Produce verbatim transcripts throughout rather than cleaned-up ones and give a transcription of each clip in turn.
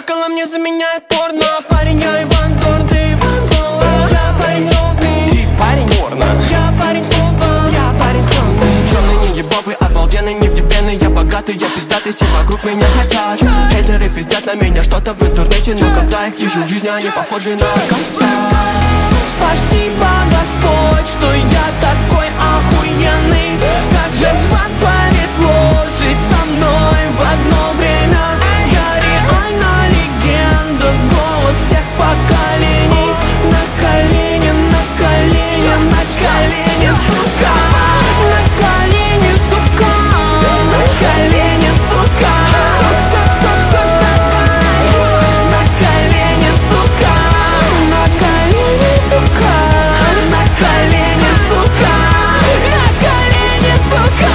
Зеркало мне заменяет порно. Парень, я Иван Дорн, ты Иван Зола. Я парень ровный, ты парень порно. Я парень слово, я парень скромный. Скромный, не ебовый, обалденный, невдебенный. Я богатый, я пиздатый, все вокруг меня хотят. Хейтеры пиздят на меня что-то в интернете, но когда их вижу в жизни, они похожи на конца. Спасибо, Господь, что я такой охуенный. Как же вам повезло жить со мной в одно время. Я реально легенда, голос всех поколений. На колени, на колени, на колени, сука. На колени, сука. На колени, сука. Сук, сук, сук, сук, давай. На колени, сука. На колени, сука. На колени, сука. На колени, сука.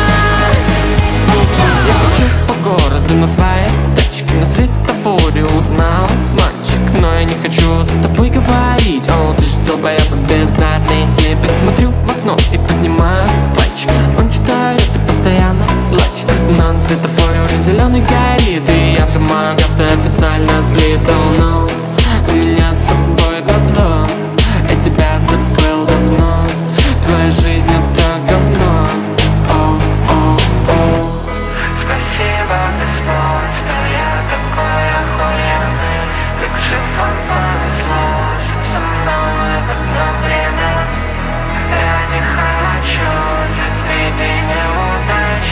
Я кручу по городу на своей тачке, на светофоре узнал мальчик, но я не хочу с тобой говорить. О, ты ж долбоеб бездарный. Тебе смотрю в окно и поднимаю пальчик. Он читает и постоянно плачет, но на светофоре уже зеленый горит, и я вжимаю газ, ты официально слит. Oh no, у меня с собой бабло, я тебя забыл давно. Твоя жизнь это говно. О, о, о. Спасибо, Господь, что я такой охуенный. Как же вам повезло жить со мной в одно время. Я не хочу жить среди неудач.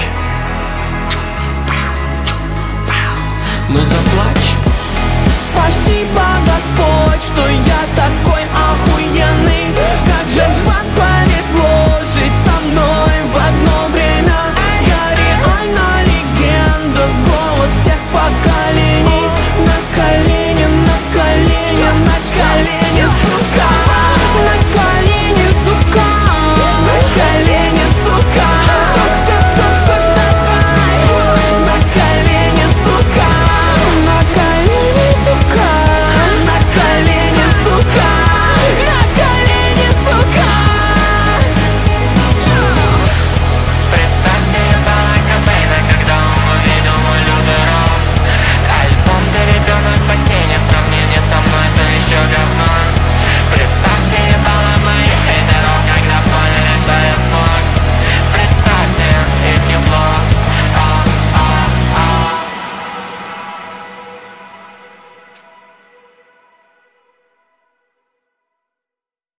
Ну заплачь. Спасибо, Господь, что я